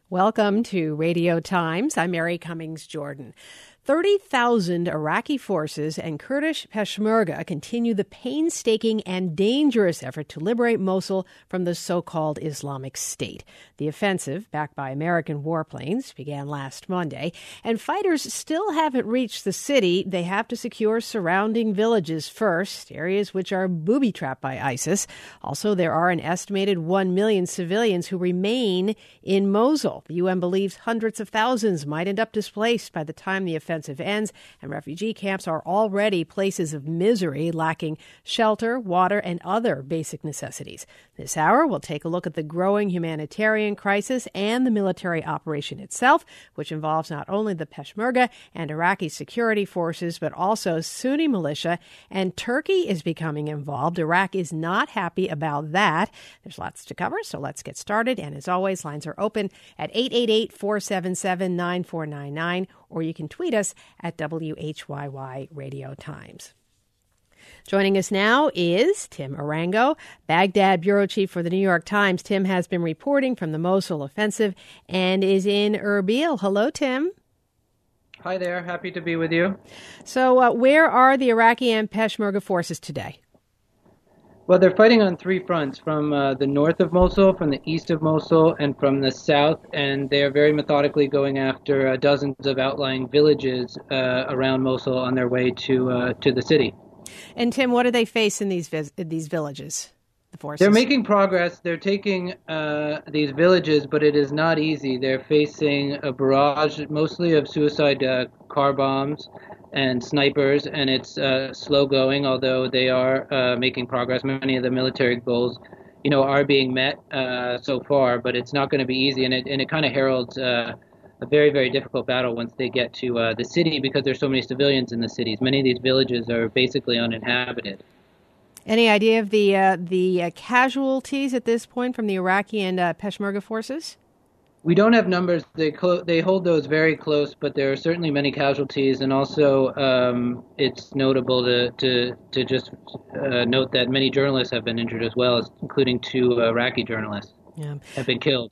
Welcome to Radio Times. I'm Mary Cummings Jordan. 30,000 Iraqi forces and Kurdish Peshmerga continue the painstaking and dangerous effort to liberate Mosul from the so-called Islamic State. The offensive, backed by American warplanes, began last Monday, and fighters still haven't reached the city. They have to secure surrounding villages first, areas which are booby-trapped by ISIS. Also, there are an estimated 1 million civilians who remain in Mosul. The UN believes hundreds of thousands might end up displaced by the time the offensive ends, and refugee camps are already places of misery, lacking shelter, water, and other basic necessities. This hour, we'll take a look at the growing humanitarian crisis and the military operation itself, which involves not only the Peshmerga and Iraqi security forces, but also Sunni militia, and Turkey is becoming involved. Iraq is not happy about that. There's lots to cover, so let's get started. And as always, lines are open at 888-477-9499, or you can tweet us at WHYY Radio Times. Joining us now is Tim Arango, Baghdad bureau chief for the New York Times. Tim has been reporting from the Mosul offensive and is in Erbil. Hello, Tim. Hi there. Happy to be with you. So where are the Iraqi and Peshmerga forces today? Well, they're fighting on three fronts, from the north of Mosul, from the east of Mosul, and from the south, and they are very methodically going after dozens of outlying villages around Mosul on their way to the city. And Tim, what do they face in these villages, the forces? They're making progress. They're taking these villages, but it is not easy. They're facing a barrage, mostly of suicide car bombs and snipers, and it's slow going, although they are making progress. Many of the military goals, are being met so far, but it's not going to be easy, and it kind of heralds a very, very difficult battle once they get to the city, because there's so many civilians in the cities. Many of these villages are basically uninhabited. Any idea of the casualties at this point from the Iraqi and Peshmerga forces? We don't have numbers. They hold those very close, but there are certainly many casualties, and also it's notable to just note that many journalists have been injured as well, including two Iraqi journalists have been killed.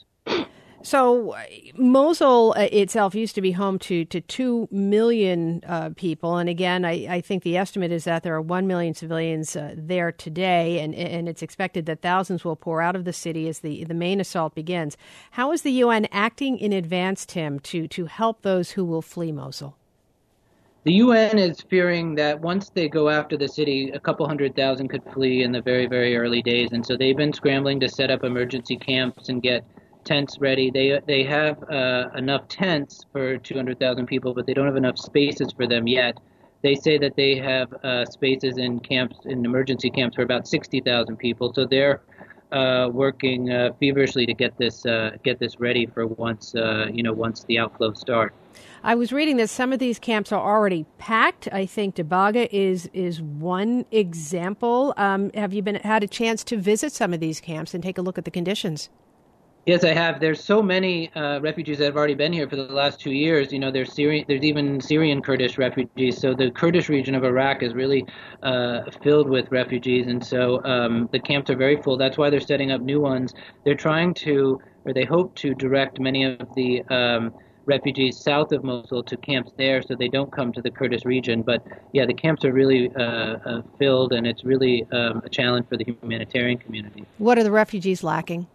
So Mosul itself used to be home to 2 million people. And again, I think the estimate is that there are 1 million civilians there today, and it's expected that thousands will pour out of the city as the main assault begins. How is the UN acting in advance, Tim, to help those who will flee Mosul? The UN is fearing that once they go after the city, a couple 100,000 could flee in the very, very early days. And so they've been scrambling to set up emergency camps and get tents ready. They have enough tents for 200,000 people, but they don't have enough spaces for them yet. They say that they have spaces in emergency camps for about 60,000 people. So they're working feverishly to get this ready for once the outflow starts. I was reading that some of these camps are already packed. I think Dabaga is one example. Have you had a chance to visit some of these camps and take a look at the conditions? Yes, I have. There's so many refugees that have already been here for the last 2 years. There's even Syrian Kurdish refugees. So the Kurdish region of Iraq is really filled with refugees, and so the camps are very full. That's why they're setting up new ones. They're they hope to direct many of the refugees south of Mosul to camps there, so they don't come to the Kurdish region. But yeah, the camps are really filled, and it's really a challenge for the humanitarian community. What are the refugees lacking?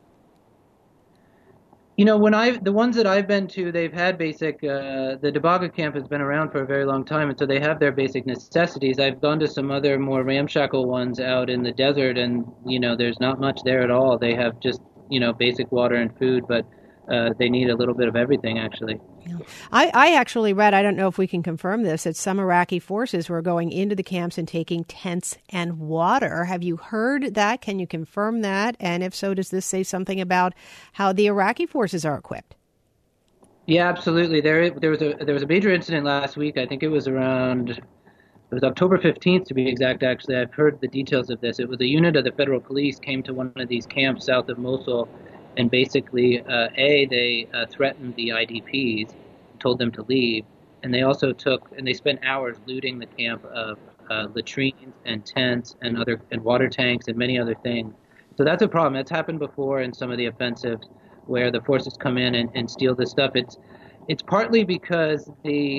The ones that I've been to, they've had basic, the Dabaga camp has been around for a very long time, and so they have their basic necessities. I've gone to some other more ramshackle ones out in the desert, and, there's not much there at all. They have just, basic water and food, but they need a little bit of everything, actually. Yeah. I actually read, I don't know if we can confirm this, that some Iraqi forces were going into the camps and taking tents and water. Have you heard that? Can you confirm that? And if so, does this say something about how the Iraqi forces are equipped? Yeah, absolutely. There was a major incident last week. I think it was October 15th, to be exact, actually. I've heard the details of this. It was a unit of the federal police came to one of these camps south of Mosul. And basically, they threatened the IDPs, told them to leave, and they also they spent hours looting the camp of latrines and tents and water tanks and many other things. So that's a problem. That's happened before in some of the offensives. where the forces come in and steal this stuff. It's partly because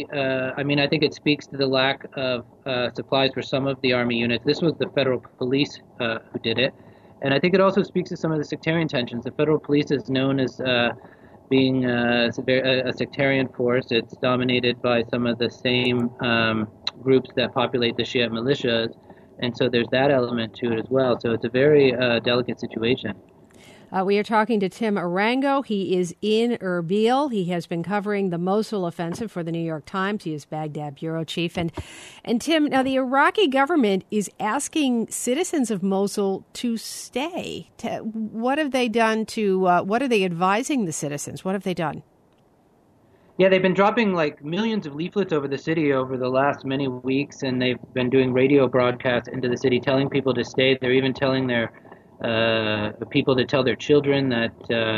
I think it speaks to the lack of supplies for some of the Army units. This was the federal police who did it. And I think it also speaks to some of the sectarian tensions. The federal police is known as being a sectarian force. It's dominated by some of the same groups that populate the Shiite militias. And so there's that element to it as well. So it's a very delicate situation. We are talking to Tim Arango. He is in Erbil. He has been covering the Mosul offensive for the New York Times. He is Baghdad bureau chief. And Tim, now the Iraqi government is asking citizens of Mosul to stay. What have they done what are they advising the citizens? What have they done? Yeah, they've been dropping like millions of leaflets over the city over the last many weeks, and they've been doing radio broadcasts into the city telling people to stay. They're even telling their people to tell their children that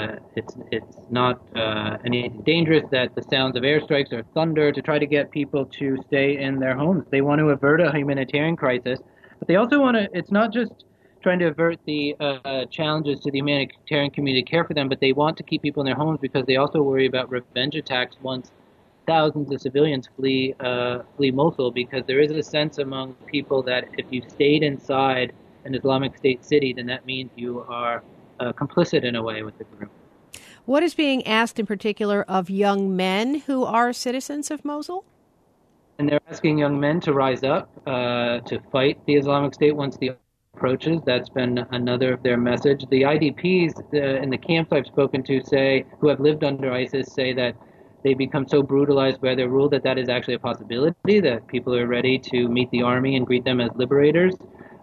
it's not anything dangerous, that the sounds of airstrikes are thunder, to try to get people to stay in their homes. They want to avert a humanitarian crisis, but they also want to, it's not just trying to avert the challenges to the humanitarian community to care for them, but they want to keep people in their homes because they also worry about revenge attacks once thousands of civilians flee Mosul, because there is a sense among people that if you stayed inside an Islamic State city, then that means you are complicit in a way with the group. What is being asked in particular of young men who are citizens of Mosul? And they're asking young men to rise up, to fight the Islamic State once the approaches. That's been another of their message. The IDPs in the camps I've spoken to who have lived under ISIS say that they become so brutalized by their rule that is actually a possibility, that people are ready to meet the army and greet them as liberators.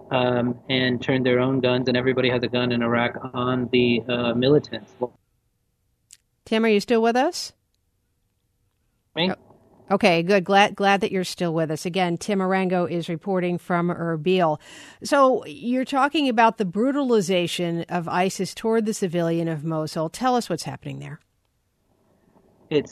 And turn their own guns, and everybody has a gun in Iraq, on the militants. Tim, are you still with us? Me? Okay, good. Glad that you're still with us. Again, Tim Arango is reporting from Erbil. So you're talking about the brutalization of ISIS toward the civilian of Mosul. Tell us what's happening there. It's,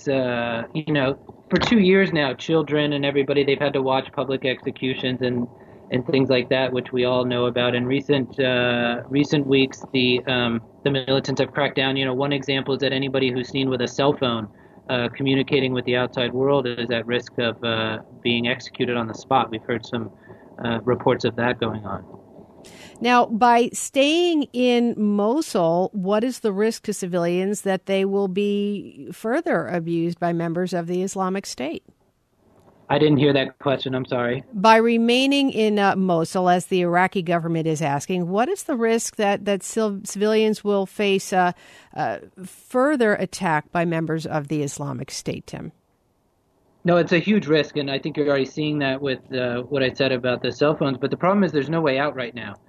for 2 years now, children and everybody, they've had to watch public executions and things like that, which we all know about. In recent weeks, the militants have cracked down. One example is that anybody who's seen with a cell phone communicating with the outside world is at risk of being executed on the spot. We've heard some reports of that going on. Now, by staying in Mosul, what is the risk to civilians that they will be further abused by members of the Islamic State? I didn't hear that question. I'm sorry. By remaining in Mosul, as the Iraqi government is asking, what is the risk that civilians will face further attack by members of the Islamic State, Tim? No, it's a huge risk, and I think you're already seeing that with what I said about the cell phones. But the problem is there's no way out right now.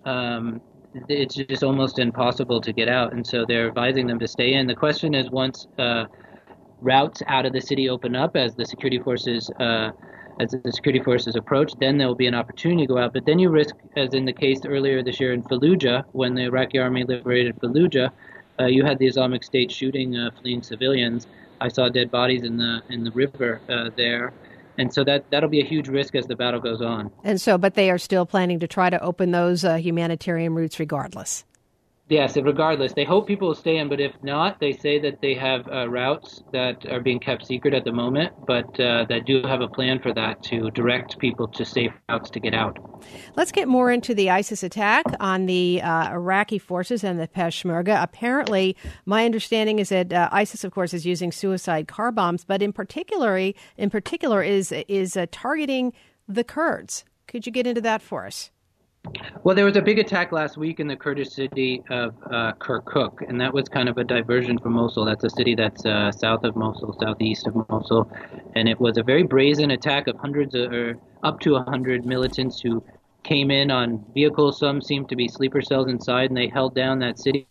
It's just almost impossible to get out, and so they're advising them to stay in. The question is, once routes out of the city open up as the security forces approach, then there will be an opportunity to go out. But then you risk, as in the case earlier this year in Fallujah, when the Iraqi army liberated Fallujah, you had the Islamic State shooting fleeing civilians. I saw dead bodies in the river there. And so that'll be a huge risk as the battle goes on. And so, but they are still planning to try to open those humanitarian routes regardless. Yes, regardless. They hope people will stay in, but if not, they say that they have routes that are being kept secret at the moment, but that do have a plan for that, to direct people to safe routes to get out. Let's get more into the ISIS attack on the Iraqi forces and the Peshmerga. Apparently, my understanding is that ISIS, of course, is using suicide car bombs, but in particular is targeting the Kurds. Could you get into that for us? Well, there was a big attack last week in the Kurdish city of Kirkuk, and that was kind of a diversion from Mosul. That's a city that's south of Mosul, southeast of Mosul, and it was a very brazen attack of up to 100 militants who came in on vehicles. Some seemed to be sleeper cells inside, and they held down that city.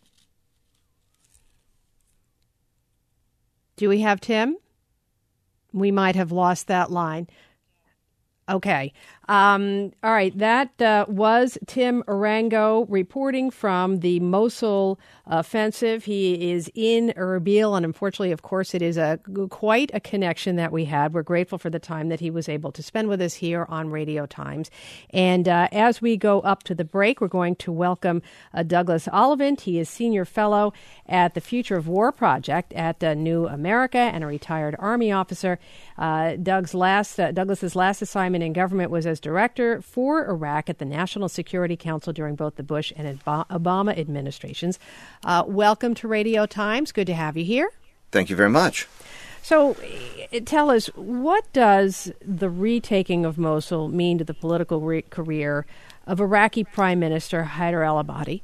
Do we have Tim? We might have lost that line. Okay. All right. That was Tim Arango reporting from the Mosul offensive. He is in Erbil, and unfortunately, of course, it is quite a connection that we had. We're grateful for the time that he was able to spend with us here on Radio Times. And as we go up to the break, we're going to welcome Douglas Ollivant. He is Senior Fellow at the Future of War Project at New America and a retired Army officer. Douglas's last assignment in government was as director for Iraq at the National Security Council during both the Bush and Obama administrations. Welcome to Radio Times. Good to have you here. Thank you very much. So tell us, what does the retaking of Mosul mean to the political career of Iraqi Prime Minister Haider al-Abadi?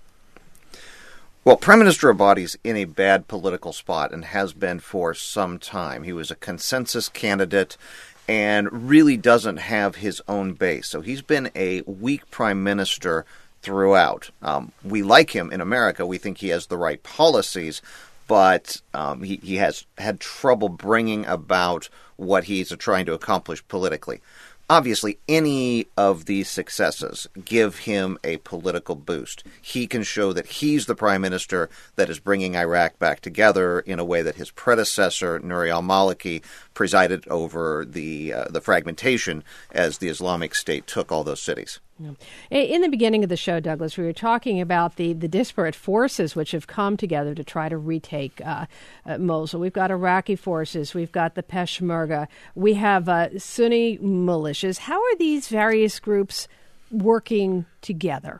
Well, Prime Minister Abadi's in a bad political spot and has been for some time. He was a consensus candidate and really doesn't have his own base. So he's been a weak prime minister throughout. We like him in America. We think he has the right policies, but he has had trouble bringing about what he's trying to accomplish politically. Obviously, any of these successes give him a political boost. He can show that he's the prime minister that is bringing Iraq back together in a way that his predecessor, Nouri al-Maliki, presided over the fragmentation as the Islamic State took all those cities. In the beginning of the show, Douglas, we were talking about the disparate forces which have come together to try to retake Mosul. We've got Iraqi forces, we've got the Peshmerga, we have Sunni militias. How are these various groups working together?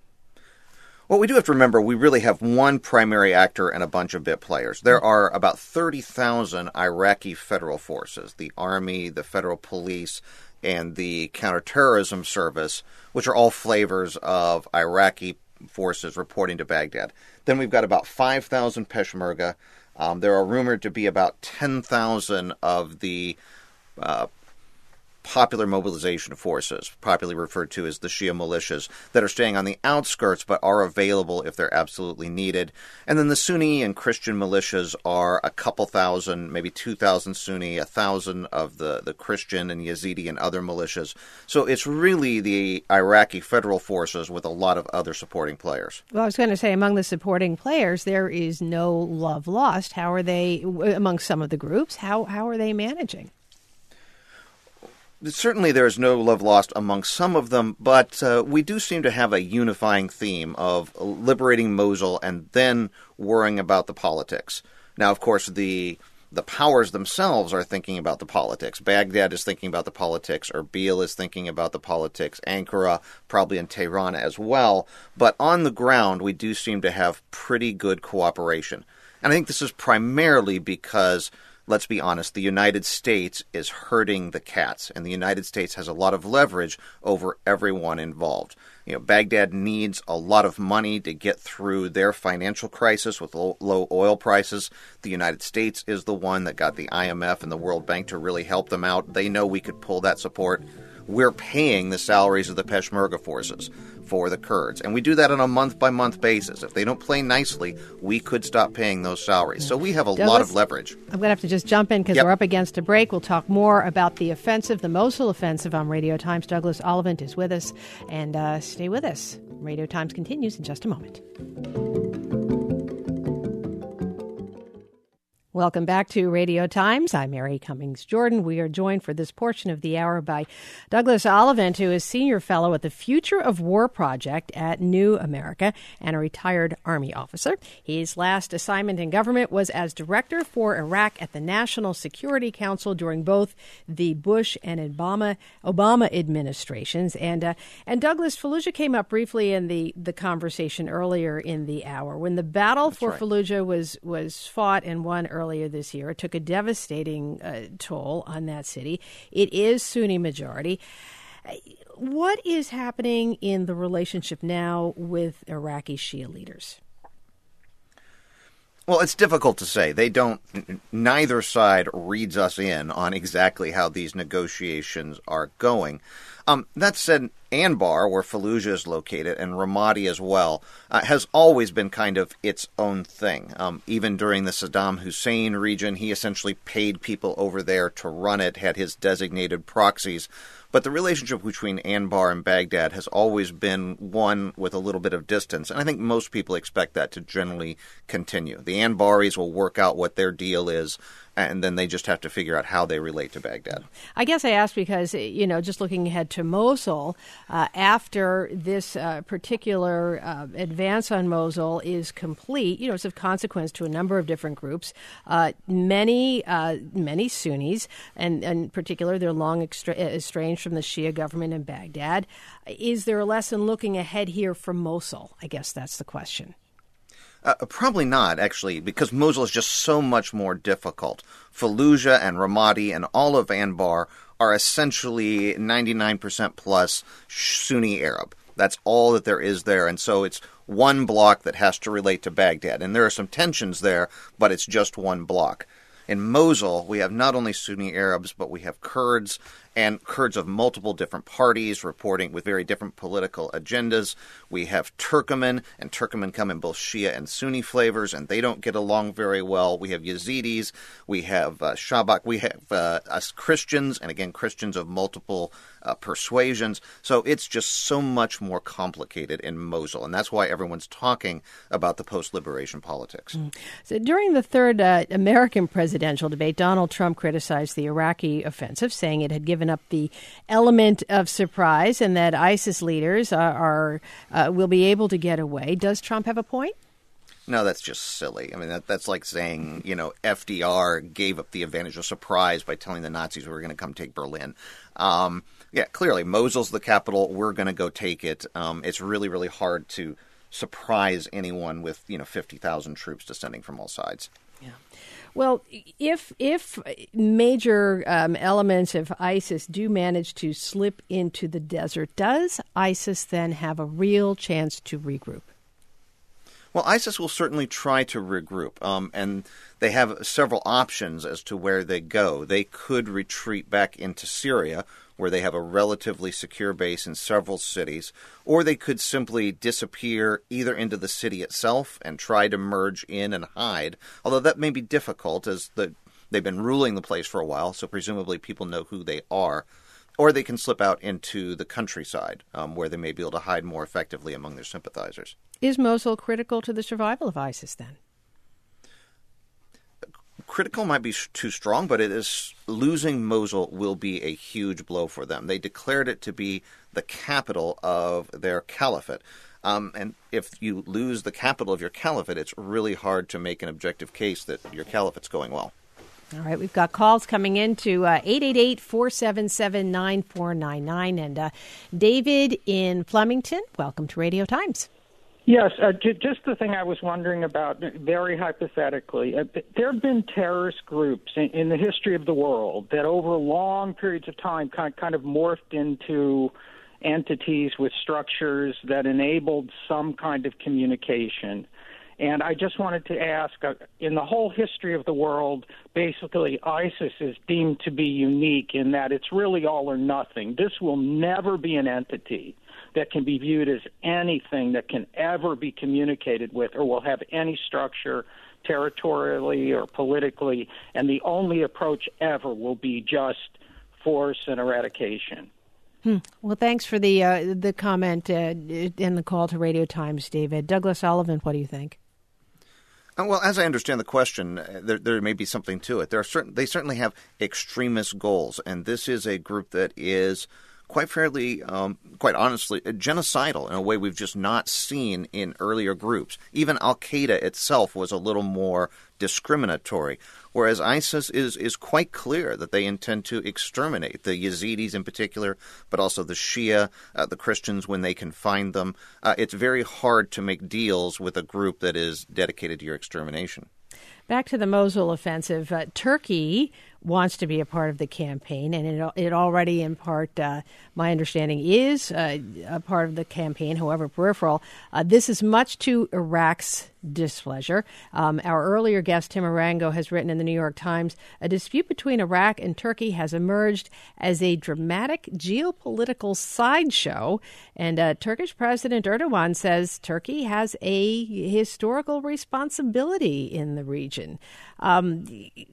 Well, we do have to remember we really have one primary actor and a bunch of bit players. There are about 30,000 Iraqi federal forces, the army, the federal police, and the counterterrorism service, which are all flavors of Iraqi forces reporting to Baghdad. Then we've got about 5,000 Peshmerga. There are rumored to be about 10,000 of the popular mobilization forces, popularly referred to as the Shia militias, that are staying on the outskirts but are available if they're absolutely needed. And then the Sunni and Christian militias are a couple thousand, maybe 2,000 Sunni, 1,000 of the Christian and Yazidi and other militias. So it's really the Iraqi federal forces with a lot of other supporting players. Well, I was going to say, among the supporting players, there is no love lost. How are they, among some of the groups, how are they managing? Certainly there is no love lost among some of them, but we do seem to have a unifying theme of liberating Mosul and then worrying about the politics. Now, of course, the powers themselves are thinking about the politics. Baghdad is thinking about the politics. Erbil is thinking about the politics. Ankara, probably in Tehran as well. But on the ground, we do seem to have pretty good cooperation. And I think this is primarily because, let's be honest, the United States is herding the cats, and the United States has a lot of leverage over everyone involved. You know, Baghdad needs a lot of money to get through their financial crisis with low oil prices. The United States is the one that got the IMF and the World Bank to really help them out. They know we could pull that support. We're paying the salaries of the Peshmerga forces for the Kurds. And we do that on a month-by-month basis. If they don't play nicely, we could stop paying those salaries. So we have a lot of leverage. I'm going to have to just jump in because we're up against a break. We'll talk more about the offensive, the Mosul offensive on Radio Times. Douglas Ollivant is with us. And stay with us. Radio Times continues in just a moment. Welcome back to Radio Times. I'm Mary Cummings Jordan. We are joined for this portion of the hour by Douglas Ollivant, who is Senior Fellow at the Future of War Project at New America and a retired Army officer. His last assignment in government was as Director for Iraq at the National Security Council during both the Bush and Obama administrations. And Douglas, Fallujah came up briefly in the conversation earlier in the hour. When the battle for Fallujah was fought and won earlier this year, it took a devastating toll on that city. It is Sunni majority. What is happening in the relationship now with Iraqi Shia leaders? Well, it's difficult to say. Neither side reads us in on exactly how these negotiations are going. That said, Anbar, where Fallujah is located, and Ramadi as well, has always been kind of its own thing. Even during the Saddam Hussein region, he essentially paid people over there to run it, had his designated proxies. But the relationship between Anbar and Baghdad has always been one with a little bit of distance, and I think most people expect that to generally continue. The Anbaris will work out what their deal is, and then they just have to figure out how they relate to Baghdad. I guess I asked because, just looking ahead to Mosul, after this particular advance on Mosul is complete, it's of consequence to a number of different groups, many Sunnis, and in particular, they're long estranged from the Shia government in Baghdad. Is there a lesson looking ahead here for Mosul? I guess that's the question. Probably not, actually, because Mosul is just so much more difficult. Fallujah and Ramadi and all of Anbar are essentially 99% plus Sunni Arab. That's all that there is there, and so it's one bloc that has to relate to Baghdad. And there are some tensions there, but it's just one bloc. In Mosul, we have not only Sunni Arabs, but we have Kurds, and Kurds of multiple different parties reporting with very different political agendas. We have Turkoman, and Turkoman come in both Shia and Sunni flavors, and they don't get along very well. We have Yazidis, we have Shabak, we have us Christians, and again, Christians of multiple persuasions. So it's just so much more complicated in Mosul, and that's why everyone's talking about the post-liberation politics. So during the third American presidential debate, Donald Trump criticized the Iraqi offensive, saying it had given up the element of surprise and that ISIS leaders will be able to get away. Does Trump have a point? No, that's just silly. I mean, that's like saying, FDR gave up the advantage of surprise by telling the Nazis we were going to come take Berlin. Yeah, clearly, Mosul's the capital. We're going to go take it. It's really, really hard to surprise anyone with, 50,000 troops descending from all sides. Yeah. Well, if major elements of ISIS do manage to slip into the desert, does ISIS then have a real chance to regroup? Well, ISIS will certainly try to regroup, and they have several options as to where they go. They could retreat back into Syria, where they have a relatively secure base in several cities, or they could simply disappear either into the city itself and try to merge in and hide, although that may be difficult as they've been ruling the place for a while, so presumably people know who they are, or they can slip out into the countryside, where they may be able to hide more effectively among their sympathizers. Is Mosul critical to the survival of ISIS then? Critical might be too strong, but losing Mosul will be a huge blow for them. They declared it to be the capital of their caliphate. And if you lose the capital of your caliphate, it's really hard to make an objective case that your caliphate's going well. All right, we've got calls coming in to 888-477-9499. And David in Flemington, welcome to Radio Times. Yes, just the thing I was wondering about, very hypothetically. There have been terrorist groups in the history of the world that over long periods of time kind of morphed into entities with structures that enabled some kind of communication. And I just wanted to ask, in the whole history of the world, basically ISIS is deemed to be unique in that it's really all or nothing. This will never be an entity that can be viewed as anything that can ever be communicated with or will have any structure territorially or politically, and the only approach ever will be just force and eradication. Well, thanks for the comment and the call to Radio Times, David. Douglas Sullivan, what do you think? Well, as I understand the question, there may be something to it. They certainly have extremist goals, and this is a group that is quite honestly, genocidal in a way we've just not seen in earlier groups. Even Al-Qaeda itself was a little more discriminatory, whereas ISIS is quite clear that they intend to exterminate the Yazidis in particular, but also the Shia, the Christians when they can find them. It's very hard to make deals with a group that is dedicated to your extermination. Back to the Mosul offensive, Turkey wants to be a part of the campaign, and it already, in part, my understanding, is a part of the campaign, however peripheral. This is much to Iraq's displeasure. Our earlier guest, Tim Arango, has written in the New York Times, a dispute between Iraq and Turkey has emerged as a dramatic geopolitical sideshow, and Turkish President Erdogan says Turkey has a historical responsibility in the region.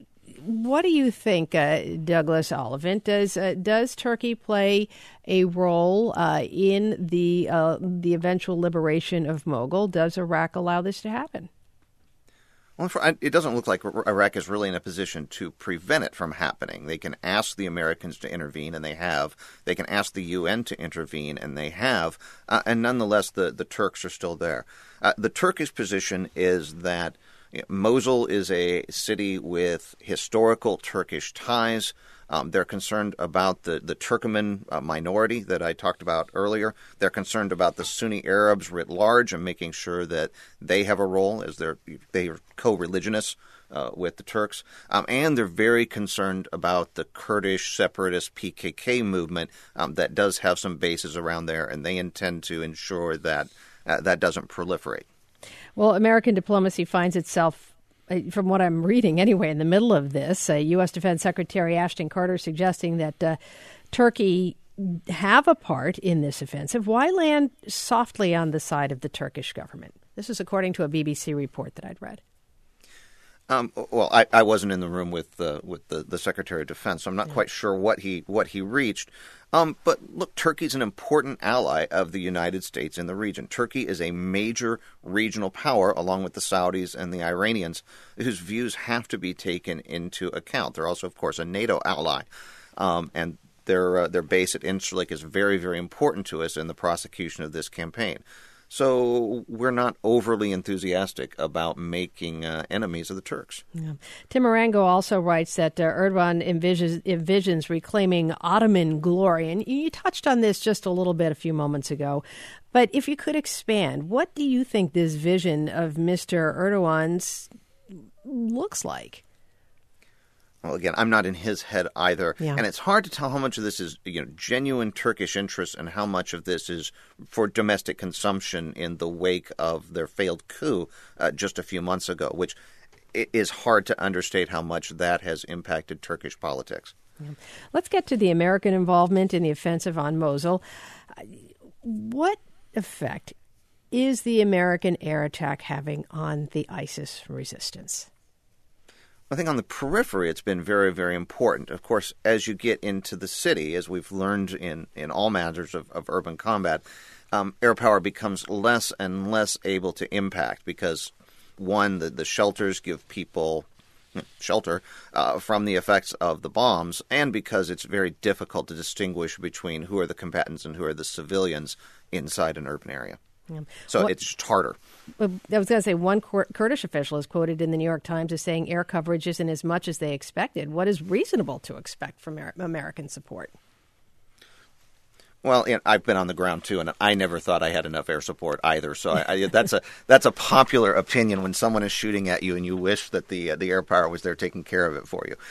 What do you think, Douglas Oliphant? Does Turkey play a role in the eventual liberation of Mosul? Does Iraq allow this to happen? Well, it doesn't look like Iraq is really in a position to prevent it from happening. They can ask the Americans to intervene, and they have. They can ask the UN to intervene, and they have. And nonetheless, the Turks are still there. The Turkish position is that Mosul is a city with historical Turkish ties. They're concerned about the Turkoman minority that I talked about earlier. They're concerned about the Sunni Arabs writ large and making sure that they have a role as they are co-religionists with the Turks. And they're very concerned about the Kurdish separatist PKK movement that does have some bases around there, and they intend to ensure that that doesn't proliferate. Well, American diplomacy finds itself, from what I'm reading anyway, in the middle of this. U.S. Defense Secretary Ashton Carter suggesting that Turkey have a part in this offensive. Why land softly on the side of the Turkish government? This is according to a BBC report that I'd read. Well, I wasn't in the room with the Secretary of Defense, so I'm not quite sure what he reached. But look, Turkey's an important ally of the United States in the region. Turkey is a major regional power, along with the Saudis and the Iranians, whose views have to be taken into account. They're also, of course, a NATO ally, and their base at Incirlik is very, very important to us in the prosecution of this campaign. So we're not overly enthusiastic about making enemies of the Turks. Yeah. Tim Marengo also writes that Erdogan envisions reclaiming Ottoman glory. And you touched on this just a little bit a few moments ago. But if you could expand, what do you think this vision of Mr. Erdogan's looks like? Well, again, I'm not in his head either, and it's hard to tell how much of this is genuine Turkish interest and how much of this is for domestic consumption in the wake of their failed coup just a few months ago, which is hard to understate how much that has impacted Turkish politics. Yeah. Let's get to the American involvement in the offensive on Mosul. What effect is the American air attack having on the ISIS resistance? I think on the periphery, it's been very, very important. Of course, as you get into the city, as we've learned in all matters of urban combat, air power becomes less and less able to impact because, one, the shelters give people shelter from the effects of the bombs, and because it's very difficult to distinguish between who are the combatants and who are the civilians inside an urban area. Yeah. So it's just harder. I was going to say one Kurdish official is quoted in the New York Times as saying air coverage isn't as much as they expected. What is reasonable to expect from American support? Well, I've been on the ground too, and I never thought I had enough air support either. So that's a popular opinion when someone is shooting at you and you wish that the air power was there taking care of it for you.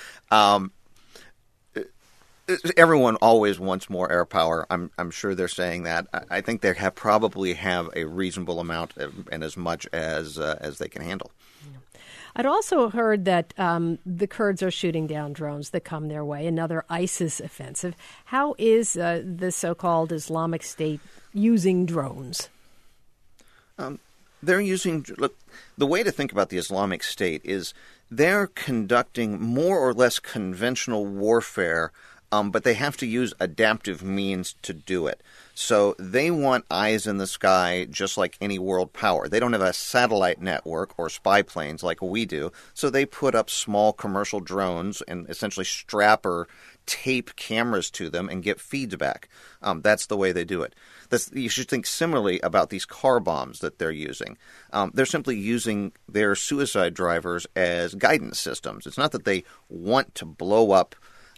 Everyone always wants more air power. I'm sure they're saying that. I think they probably have a reasonable amount and as much as they can handle. I'd also heard that the Kurds are shooting down drones that come their way, another ISIS offensive. How is the so-called Islamic State using drones? They're using – look, the way to think about the Islamic State is they're conducting more or less conventional warfare, but they have to use adaptive means to do it. So they want eyes in the sky just like any world power. They don't have a satellite network or spy planes like we do, so they put up small commercial drones and essentially strap or tape cameras to them and get feeds back. That's the way they do it. You should think similarly about these car bombs that they're using. They're simply using their suicide drivers as guidance systems. It's not that they want to blow up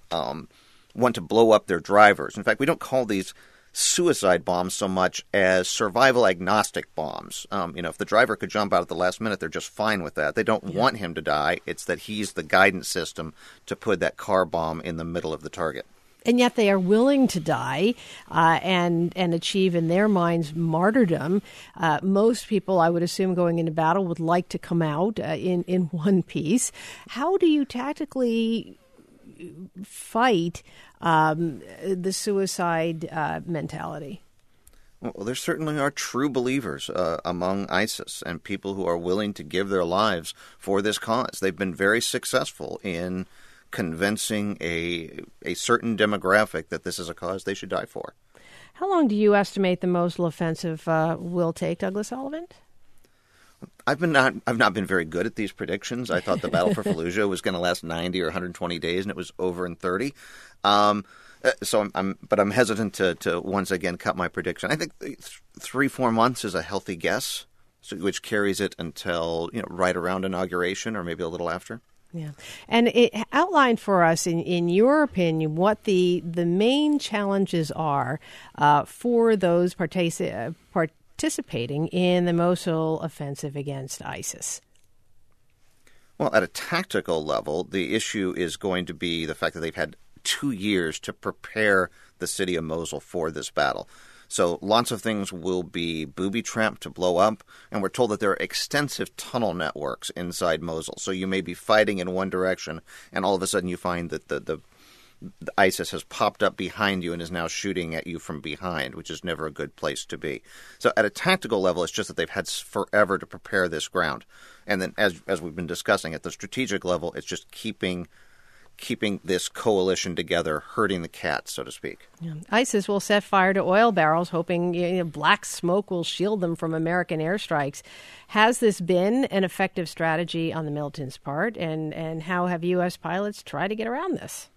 their drivers. In fact, we don't call these suicide bombs so much as survival agnostic bombs. If the driver could jump out at the last minute, they're just fine with that. They don't want him to die. It's that he's the guidance system to put that car bomb in the middle of the target. And yet they are willing to die and achieve, in their minds, martyrdom. Most people, I would assume, going into battle would like to come out in one piece. How do you tactically fight the suicide mentality? Well, there certainly are true believers among ISIS and people who are willing to give their lives for this cause. They've been very successful in convincing a certain demographic that this is a cause they should die for. How long do you estimate the Mosul offensive will take, Douglas Oliphant? I've not been very good at these predictions. I thought the battle for Fallujah was going to last 90 or 120 days, and it was over in 30. So I'm hesitant to once again cut my prediction. I think 3-4 months is a healthy guess, which carries it until right around inauguration or maybe a little after. Yeah, and it outlined for us, in your opinion, what the main challenges are for those participating in the Mosul offensive against ISIS. Well, at a tactical level, the issue is going to be the fact that they've had 2 years to prepare the city of Mosul for this battle. So lots of things will be booby-trapped to blow up, and we're told that there are extensive tunnel networks inside Mosul. So you may be fighting in one direction, and all of a sudden you find that the ISIS has popped up behind you and is now shooting at you from behind, which is never a good place to be. So at a tactical level, it's just that they've had forever to prepare this ground. And then, as we've been discussing, at the strategic level, it's just keeping this coalition together, herding the cats, so to speak. Yeah. ISIS will set fire to oil barrels, hoping black smoke will shield them from American airstrikes. Has this been an effective strategy on the militants' part, and how have U.S. pilots tried to get around this?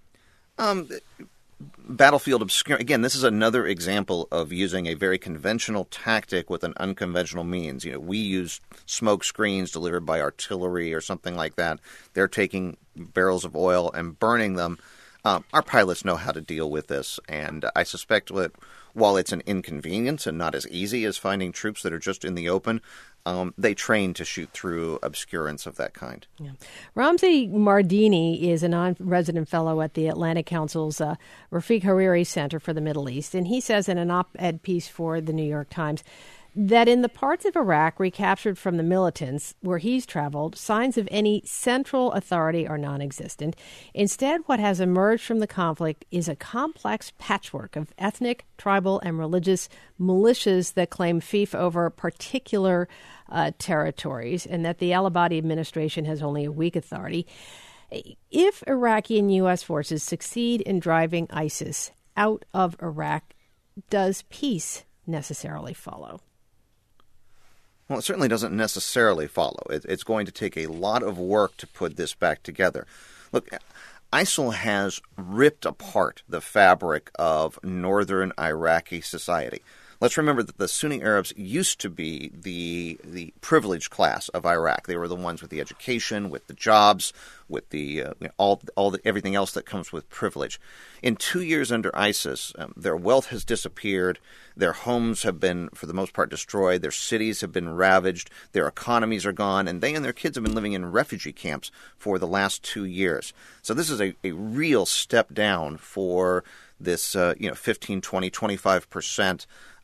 Battlefield obscurity. Again, this is another example of using a very conventional tactic with an unconventional means. We use smoke screens delivered by artillery or something like that. They're taking barrels of oil and burning them. Our pilots know how to deal with this, and I suspect that while it's an inconvenience and not as easy as finding troops that are just in the open, they train to shoot through obscurance of that kind. Yeah. Ramzi Mardini is a non-resident fellow at the Atlantic Council's Rafiq Hariri Center for the Middle East, and he says in an op-ed piece for the New York Times that in the parts of Iraq recaptured from the militants where he's traveled, signs of any central authority are non-existent. Instead, what has emerged from the conflict is a complex patchwork of ethnic, tribal, and religious militias that claim fief over particular territories, and that the al-Abadi administration has only a weak authority. If Iraqi and U.S. forces succeed in driving ISIS out of Iraq, does peace necessarily follow? Well, it certainly doesn't necessarily follow. It's going to take a lot of work to put this back together. Look, ISIL has ripped apart the fabric of northern Iraqi society. Let's remember that the Sunni Arabs used to be the privileged class of Iraq. They were the ones with the education, with the jobs, with the everything else that comes with privilege. In 2 years under ISIS, their wealth has disappeared. Their homes have been, for the most part, destroyed. Their cities have been ravaged. Their economies are gone, and they and their kids have been living in refugee camps for the last 2 years. So this is a real step down for this 15, 20, 25%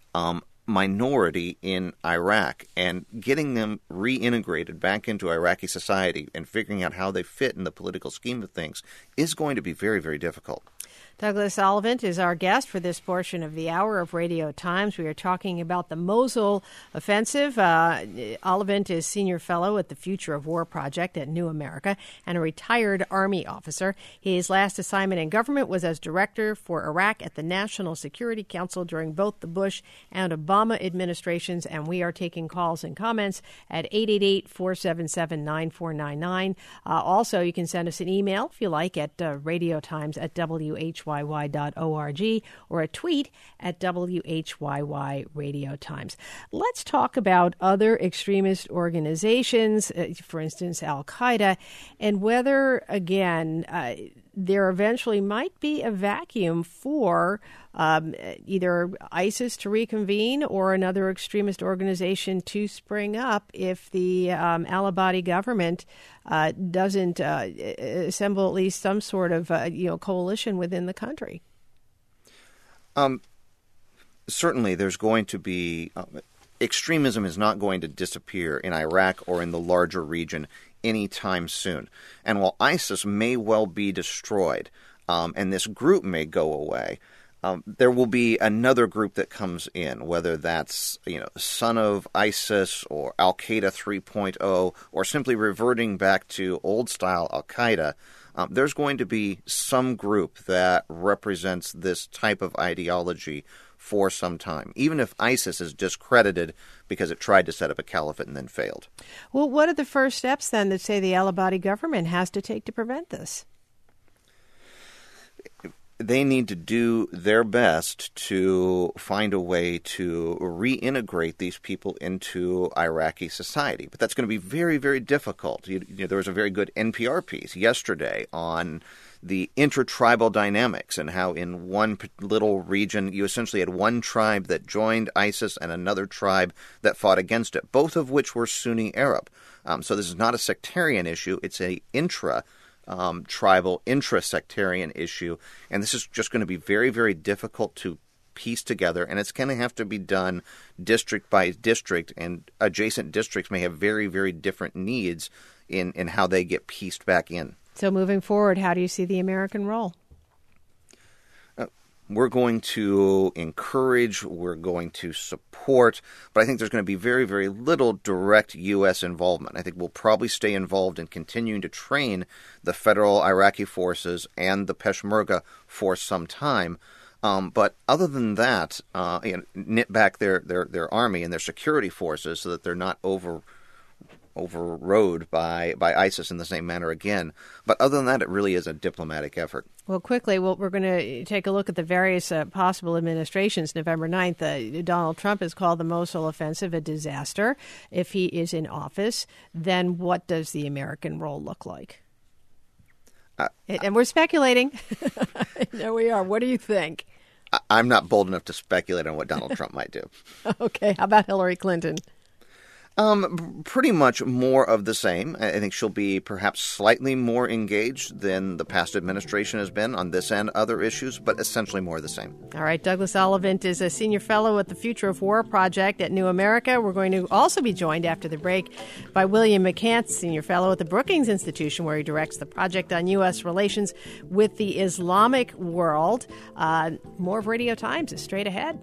minority in Iraq, and getting them reintegrated back into Iraqi society and figuring out how they fit in the political scheme of things is going to be very, very difficult. Douglas Oliphant is our guest for this portion of the Hour of Radio Times. We are talking about the Mosul offensive. Oliphant is senior fellow at the Future of War Project at New America and a retired Army officer. His last assignment in government was as director for Iraq at the National Security Council during both the Bush and Obama administrations. And we are taking calls and comments at 888-477-9499. Also, you can send us an email if you like at radiotimes@WHYY.org or a tweet at WHYY Radio Times. Let's talk about other extremist organizations, for instance, Al-Qaeda, and whether, again, there eventually might be a vacuum for either ISIS to reconvene or another extremist organization to spring up if the al-Abadi government doesn't assemble at least some sort of coalition within the country. Certainly, there's going to be extremism is not going to disappear in Iraq or in the larger region anytime soon. And while ISIS may well be destroyed, and this group may go away, there will be another group that comes in, whether that's son of ISIS or Al Qaeda 3.0, or simply reverting back to old style Al Qaeda. There's going to be some group that represents this type of ideology for some time, even if ISIS is discredited because it tried to set up a caliphate and then failed. Well, what are the first steps then that, say, the al-Abadi government has to take to prevent this? They need to do their best to find a way to reintegrate these people into Iraqi society. But that's going to be very, very difficult. There was a very good NPR piece yesterday on the intertribal dynamics and how in one little region you essentially had one tribe that joined ISIS and another tribe that fought against it, both of which were Sunni Arab. So this is not a sectarian issue. It's a tribal, intra-sectarian issue. And this is just going to be very, very difficult to piece together. And it's going to have to be done district by district. And adjacent districts may have very, very different needs in how they get pieced back in. So moving forward, how do you see the American role? We're going to encourage, we're going to support, but I think there's going to be very, very little direct U.S. involvement. I think we'll probably stay involved in continuing to train the federal Iraqi forces and the Peshmerga for some time. But other than that, knit back their army and their security forces so that they're not overrode by ISIS in the same manner again. But other than that, it really is a diplomatic effort. Well, quickly, we're going to take a look at the various possible administrations. November 9th, Donald Trump has called the Mosul offensive a disaster. If he is in office, then what does the American role look like? And we're speculating. There we are. What do you think? I'm not bold enough to speculate on what Donald Trump might do. Okay. How about Hillary Clinton? Pretty much more of the same. I think she'll be perhaps slightly more engaged than the past administration has been on this and other issues, but essentially more of the same. All right. Douglas Ollivant is a senior fellow at the Future of War Project at New America. We're going to also be joined after the break by William McCants, senior fellow at the Brookings Institution, where he directs the Project on U.S. Relations with the Islamic World. More of Radio Times is straight ahead.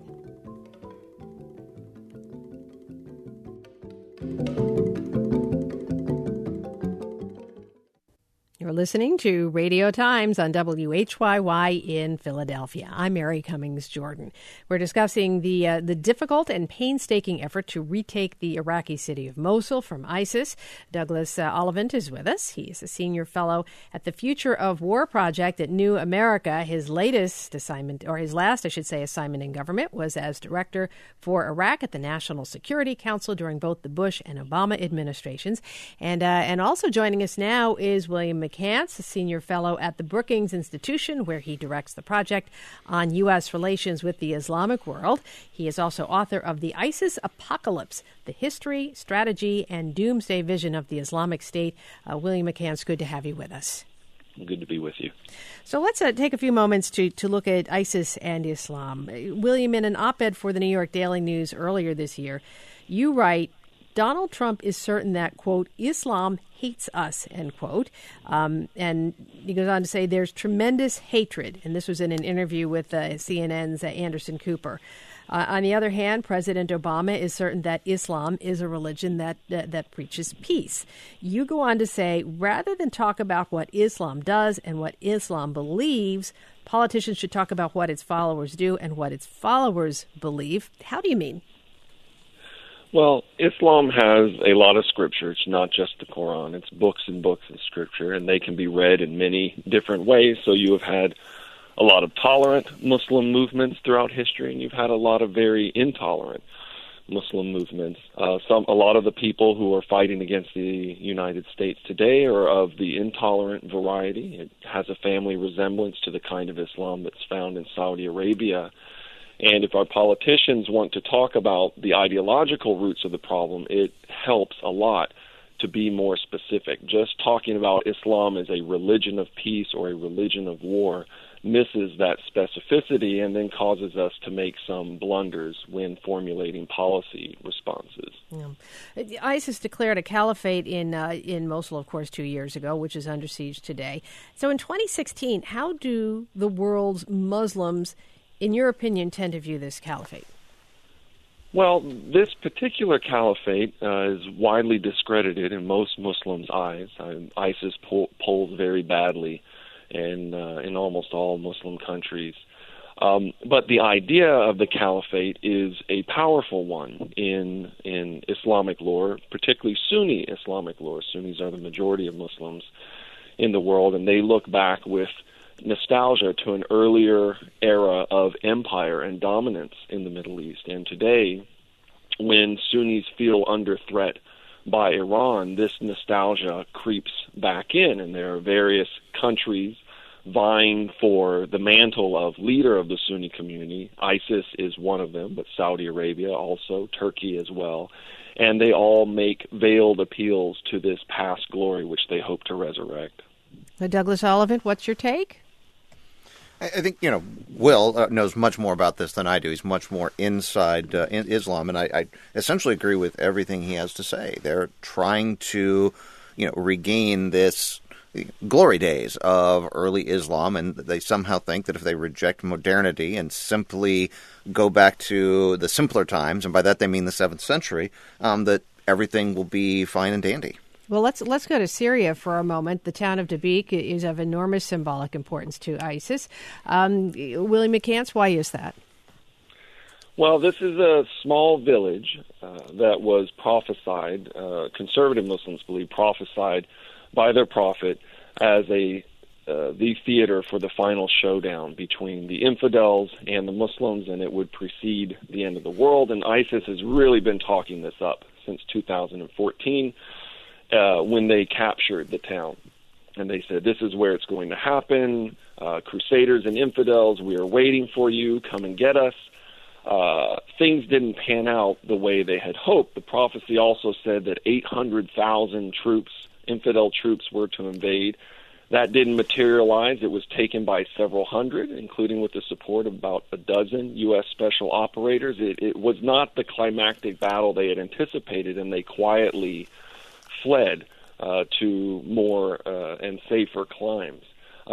You're listening to Radio Times on WHYY in Philadelphia. I'm Mary Cummings Jordan. We're discussing the difficult and painstaking effort to retake the Iraqi city of Mosul from ISIS. Douglas Ollivant is with us. He is a senior fellow at the Future of War Project at New America. His last assignment in government was as director for Iraq at the National Security Council during both the Bush and Obama administrations. And also joining us now is William McCants, a senior fellow at the Brookings Institution, where he directs the Project on U.S. Relations with the Islamic World. He is also author of The ISIS Apocalypse, The History, Strategy, and Doomsday Vision of the Islamic State. William McCants, good to have you with us. Good to be with you. So let's take a few moments to look at ISIS and Islam. William, in an op-ed for the New York Daily News earlier this year, you write, Donald Trump is certain that, quote, Islam hates us, end quote. And he goes on to say there's tremendous hatred. And this was in an interview with CNN's Anderson Cooper. On the other hand, President Obama is certain that Islam is a religion that preaches peace. You go on to say, rather than talk about what Islam does and what Islam believes, politicians should talk about what its followers do and what its followers believe. How do you mean? Well, Islam has a lot of scripture. It's not just the Quran. It's books and books of scripture, and they can be read in many different ways. So you have had a lot of tolerant Muslim movements throughout history, and you've had a lot of very intolerant Muslim movements. A lot of the people who are fighting against the United States today are of the intolerant variety. It has a family resemblance to the kind of Islam that's found in Saudi Arabia. And if our politicians want to talk about the ideological roots of the problem, it helps a lot to be more specific. Just talking about Islam as a religion of peace or a religion of war misses that specificity and then causes us to make some blunders when formulating policy responses. Yeah. ISIS declared a caliphate in Mosul, of course, 2 years ago, which is under siege today. So in 2016, how do the world's Muslims in your opinion, tend to view this caliphate? Well, this particular caliphate is widely discredited in most Muslims' eyes. ISIS polls very badly in almost all Muslim countries. But the idea of the caliphate is a powerful one in Islamic lore, particularly Sunni Islamic lore. Sunnis are the majority of Muslims in the world, and they look back with nostalgia to an earlier era of empire and dominance in the Middle East. And today, when Sunnis feel under threat by Iran, this nostalgia creeps back in, and there are various countries vying for the mantle of leader of the Sunni community. ISIS is one of them, but Saudi Arabia also, Turkey as well. And they all make veiled appeals to this past glory, which they hope to resurrect. Douglas Ollivant, what's your take? I think, Will knows much more about this than I do. He's much more inside in Islam, and I essentially agree with everything he has to say. They're trying to, regain this glory days of early Islam, and they somehow think that if they reject modernity and simply go back to the simpler times, and by that they mean the 7th century, that everything will be fine and dandy. Well, let's go to Syria for a moment. The town of Dabiq is of enormous symbolic importance to ISIS. Willie McCants, why is that? Well, this is a small village that was prophesied, conservative Muslims believe, prophesied by their prophet as the theater for the final showdown between the infidels and the Muslims, and it would precede the end of the world. And ISIS has really been talking this up since 2014. When they captured the town. And they said, this is where it's going to happen. Crusaders and infidels, we are waiting for you. Come and get us. Things didn't pan out the way they had hoped. The prophecy also said that 800,000 troops, infidel troops, were to invade. That didn't materialize. It was taken by several hundred, including with the support of about a dozen U.S. special operators. It was not the climactic battle they had anticipated, and they quietly fled to more and safer climes.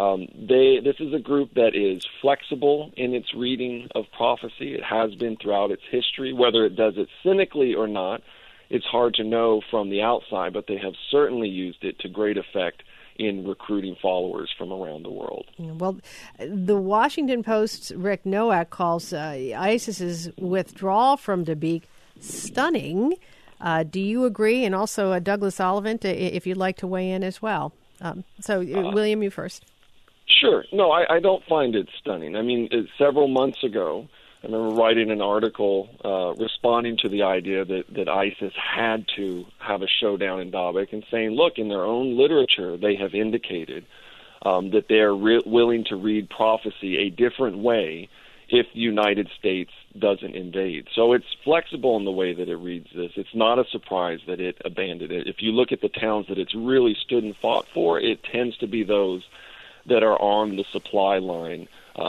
This is a group that is flexible in its reading of prophecy. It has been throughout its history. Whether it does it cynically or not, it's hard to know from the outside, but they have certainly used it to great effect in recruiting followers from around the world. Well, the Washington Post's Rick Nowak calls ISIS's withdrawal from Dabiq stunning. Do you agree? And also Douglas Ollivant, if you'd like to weigh in as well. William, you first. Sure. No, I don't find it stunning. I mean, several months ago, I remember writing an article responding to the idea that ISIS had to have a showdown in Dabiq and saying, look, in their own literature, they have indicated that they are willing to read prophecy a different way if the United States doesn't invade. So it's flexible in the way that it reads this. It's not a surprise that it abandoned it. If you look at the towns that it's really stood and fought for, it tends to be those that are on the supply line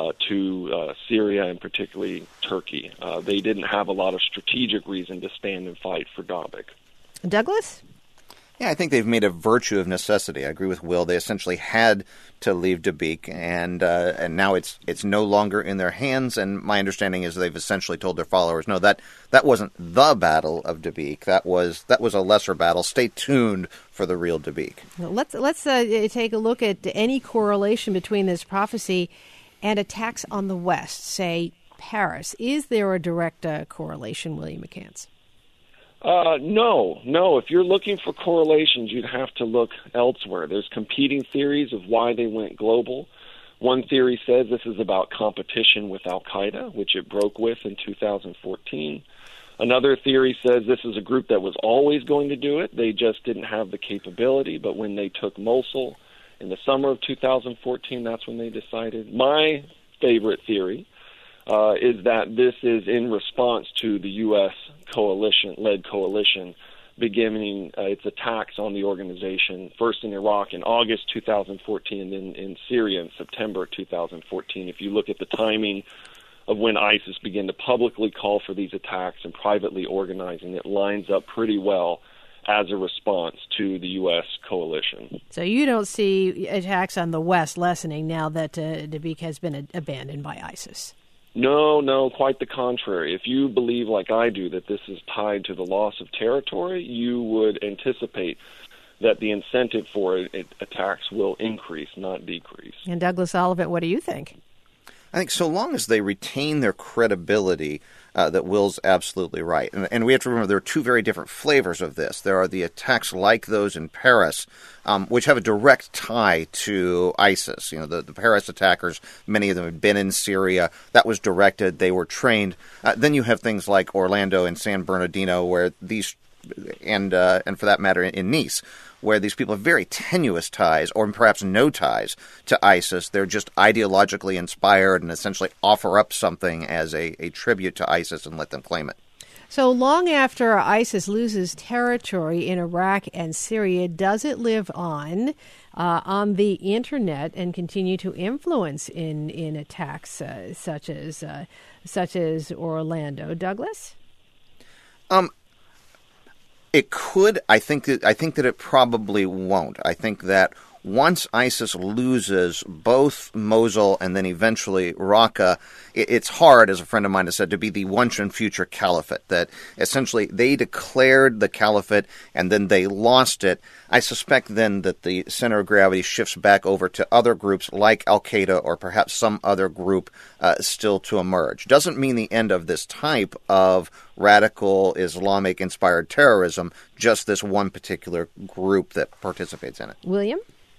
to Syria and particularly Turkey. They didn't have a lot of strategic reason to stand and fight for Dabiq. Douglas? Yeah, I think they've made a virtue of necessity. I agree with Will. They essentially had to leave Dabiq, and now it's no longer in their hands. And my understanding is they've essentially told their followers, no, that wasn't the battle of Dabiq. That was a lesser battle. Stay tuned for the real Dabiq. Well, let's take a look at any correlation between this prophecy and attacks on the West, say Paris. Is there a direct correlation, William McCants? No. If you're looking for correlations, you'd have to look elsewhere. There's competing theories of why they went global. One theory says this is about competition with Al-Qaeda, which it broke with in 2014. Another theory says this is a group that was always going to do it. They just didn't have the capability, but when they took Mosul in the summer of 2014, that's when they decided. My favorite theory is that this is in response to the U.S. led coalition beginning its attacks on the organization, first in Iraq in August 2014 and then in Syria in September 2014. If you look at the timing of when ISIS began to publicly call for these attacks and privately organizing, it lines up pretty well as a response to the U.S. coalition. So you don't see attacks on the West lessening now that Dabiq has been abandoned by ISIS? No, quite the contrary. If you believe, like I do, that this is tied to the loss of territory, you would anticipate that the incentive for attacks will increase, not decrease. And Douglas Olivet, what do you think? I think so long as they retain their credibility, that Will's absolutely right. And we have to remember there are two very different flavors of this. There are the attacks like those in Paris, which have a direct tie to ISIS. The Paris attackers, many of them had been in Syria. That was directed. They were trained. Then you have things like Orlando and San Bernardino, where these, and for that matter, in Nice, where these people have very tenuous ties, or perhaps no ties, to ISIS. They're just ideologically inspired and essentially offer up something as a tribute to ISIS and let them claim it. So long after ISIS loses territory in Iraq and Syria, does it live on the internet and continue to influence in attacks such as Orlando? Douglas? It could. I think that it probably won't. I think that once ISIS loses both Mosul and then eventually Raqqa, it's hard, as a friend of mine has said, to be the once and future caliphate. That essentially they declared the caliphate and then they lost it. I suspect then that the center of gravity shifts back over to other groups like Al-Qaeda or perhaps some other group still to emerge. Doesn't mean the end of this type of radical Islamic-inspired terrorism, just this one particular group that participates in it. William?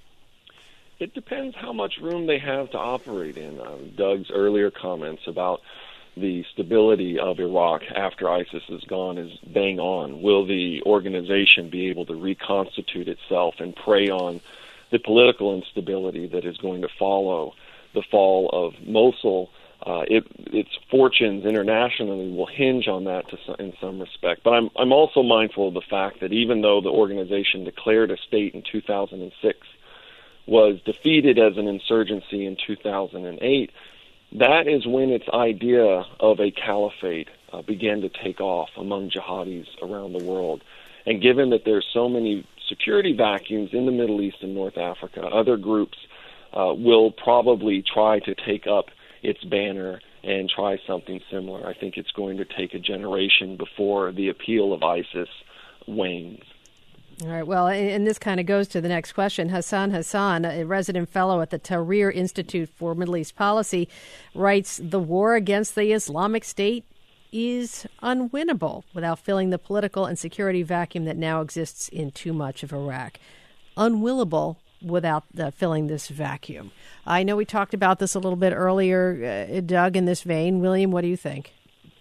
It depends how much room they have to operate in. Doug's earlier comments about the stability of Iraq after ISIS is gone is bang on. Will the organization be able to reconstitute itself and prey on the political instability that is going to follow the fall of Mosul? Its fortunes internationally will hinge on that in some respect. But I'm also mindful of the fact that even though the organization declared a state in 2006, was defeated as an insurgency in 2008, that is when its idea of a caliphate began to take off among jihadis around the world. And given that there's so many security vacuums in the Middle East and North Africa, other groups will probably try to take up its banner and try something similar. I think it's going to take a generation before the appeal of ISIS wanes. All right. Well, and this kind of goes to the next question. Hassan Hassan, a resident fellow at the Tahrir Institute for Middle East Policy, writes, the war against the Islamic State is unwinnable without filling the political and security vacuum that now exists in too much of Iraq. Unwillable without filling this vacuum. I know we talked about this a little bit earlier, Doug, in this vein. William, what do you think?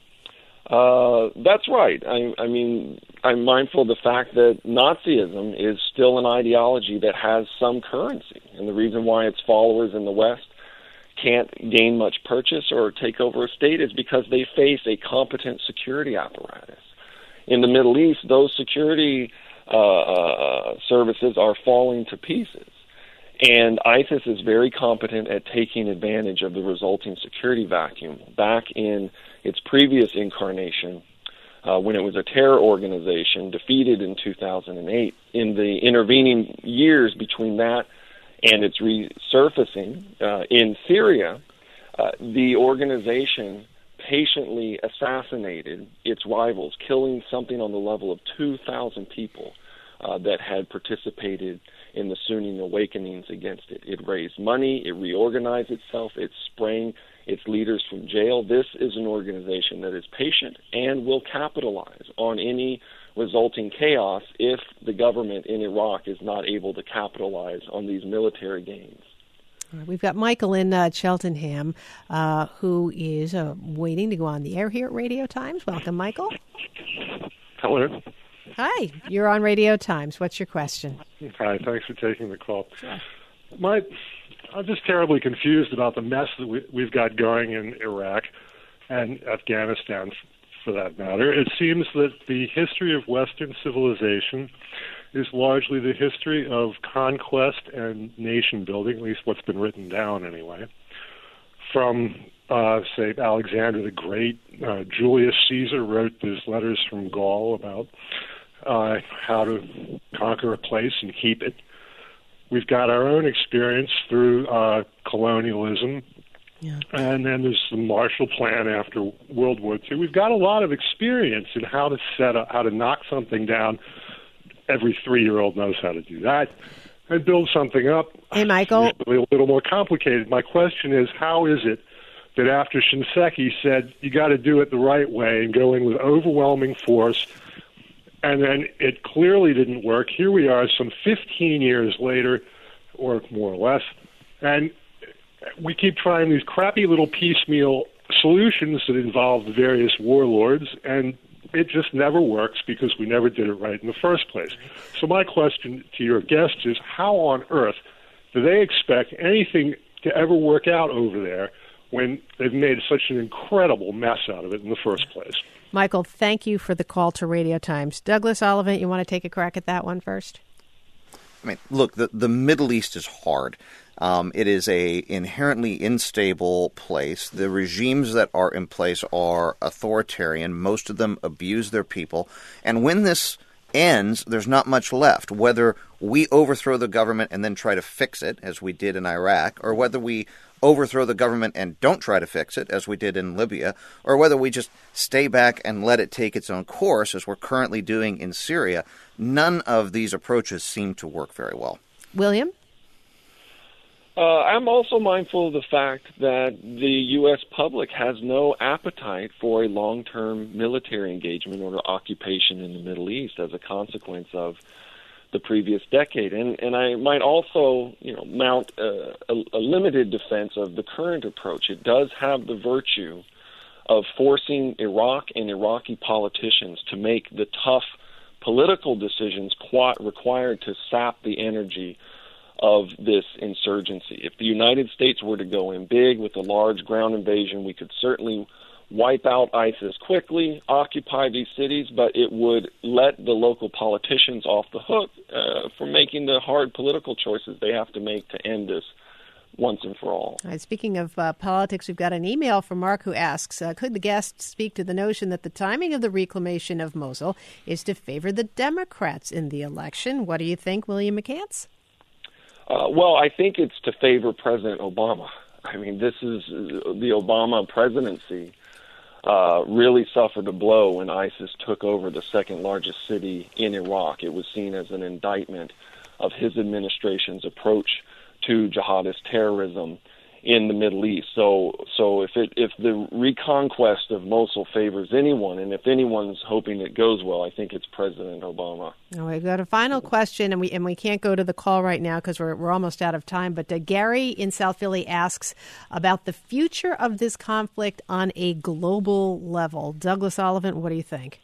That's right. I mean, I'm mindful of the fact that Nazism is still an ideology that has some currency. And the reason why its followers in the West can't gain much purchase or take over a state is because they face a competent security apparatus. In the Middle East, those security services are falling to pieces. And ISIS is very competent at taking advantage of the resulting security vacuum. Back in its previous incarnation, when it was a terror organization defeated in 2008, in the intervening years between that and its resurfacing in Syria, the organization patiently assassinated its rivals, killing something on the level of 2,000 people that had participated in the Sunni awakenings against it. It raised money, it reorganized itself, it sprang its leaders from jail. This is an organization that is patient and will capitalize on any resulting chaos if the government in Iraq is not able to capitalize on these military gains. We've got Michael in Cheltenham, who is waiting to go on the air here at Radio Times. Welcome, Michael. Hello. Hi, you're on Radio Times. What's your question? Hi, thanks for taking the call. Sure. I'm just terribly confused about the mess that we've got going in Iraq and Afghanistan, for that matter. It seems that the history of Western civilization is largely the history of conquest and nation building, at least what's been written down anyway. From, say, Alexander the Great, Julius Caesar wrote his letters from Gaul about how to conquer a place and keep it. We've got our own experience through colonialism Yeah. And then there's the Marshall Plan after World War II. We've got a lot of experience in how to set up, how to knock something down. Every 3-year-old knows how to do that. And build something up. Hey, Michael. It's a little more complicated. My question is, how is it that after Shinseki said you got to do it the right way and go in with overwhelming force, and then it clearly didn't work? Here we are some 15 years later, or more or less, and we keep trying these crappy little piecemeal solutions that involve the various warlords, and it just never works because we never did it right in the first place. So my question to your guests is, how on earth do they expect anything to ever work out over there when they've made such an incredible mess out of it in the first place? Michael, thank you for the call to Radio Times. Douglas Ollivant, you want to take a crack at that one first? I mean, look, the Middle East is hard. It is a inherently unstable place. The regimes that are in place are authoritarian. Most of them abuse their people. And when this ends, there's not much left. Whether we overthrow the government and then try to fix it, as we did in Iraq, or whether we overthrow the government and don't try to fix it, as we did in Libya, or whether we just stay back and let it take its own course, as we're currently doing in Syria, none of these approaches seem to work very well. William? I'm also mindful of the fact that the U.S. public has no appetite for a long-term military engagement or occupation in the Middle East as a consequence of the previous decade. And I might also, mount a limited defense of the current approach. It does have the virtue of forcing Iraq and Iraqi politicians to make the tough political decisions required to sap the energy of this insurgency. If the United States were to go in big with a large ground invasion, we could certainly wipe out ISIS quickly, occupy these cities, but it would let the local politicians off the hook for making the hard political choices they have to make to end this once and for all. All right, speaking of politics, we've got an email from Mark who asks, could the guest speak to the notion that the timing of the reclamation of Mosul is to favor the Democrats in the election? What do you think, William McCants? Well, I think it's to favor President Obama. I mean, this is the Obama presidency really suffered a blow when ISIS took over the second largest city in Iraq. It was seen as an indictment of his administration's approach to jihadist terrorism in the Middle East. So if the reconquest of Mosul favors anyone, and if anyone's hoping it goes well, I think it's President Obama. Oh, we've got a final question, and we can't go to the call right now because we're almost out of time. But Gary in South Philly asks about the future of this conflict on a global level. Douglas Ollivant, what do you think?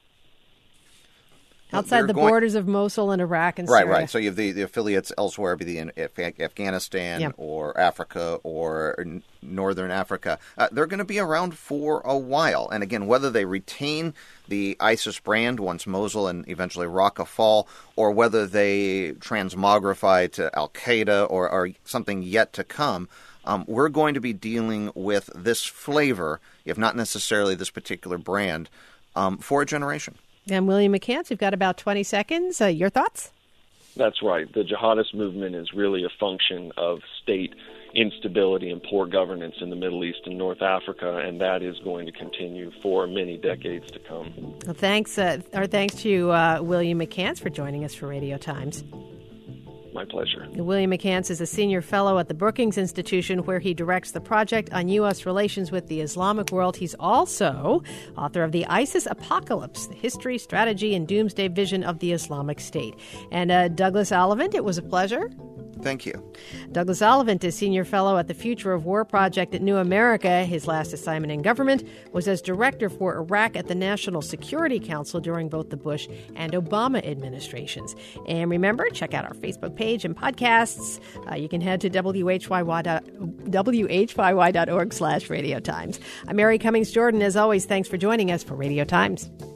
Outside the borders of Mosul and Iraq and Syria. Right. So you have the affiliates elsewhere, be the in Afghanistan or Africa or Northern Africa. They're going to be around for a while. And again, whether they retain the ISIS brand once Mosul and eventually Raqqa fall, or whether they transmogrify to Al-Qaeda or something yet to come, we're going to be dealing with this flavor, if not necessarily this particular brand, for a generation. And William McCants, we've got about 20 seconds. Your thoughts? That's right. The jihadist movement is really a function of state instability and poor governance in the Middle East and North Africa, and that is going to continue for many decades to come. Well, thanks. Our thanks to William McCants for joining us for Radio Times. My pleasure. William McCants is a senior fellow at the Brookings Institution, where he directs the Project on U.S. Relations with the Islamic World. He's also author of The ISIS Apocalypse, the History, Strategy, and Doomsday Vision of the Islamic State. And Douglas Ollivant, it was a pleasure. Thank you. Douglas Ollivant is senior fellow at the Future of War Project at New America. His last assignment in government was as director for Iraq at the National Security Council during both the Bush and Obama administrations. And remember, check out our Facebook page and podcasts. You can head to WHYY.org/Radio Times. I'm Mary Cummings Jordan. As always, thanks for joining us for Radio Times.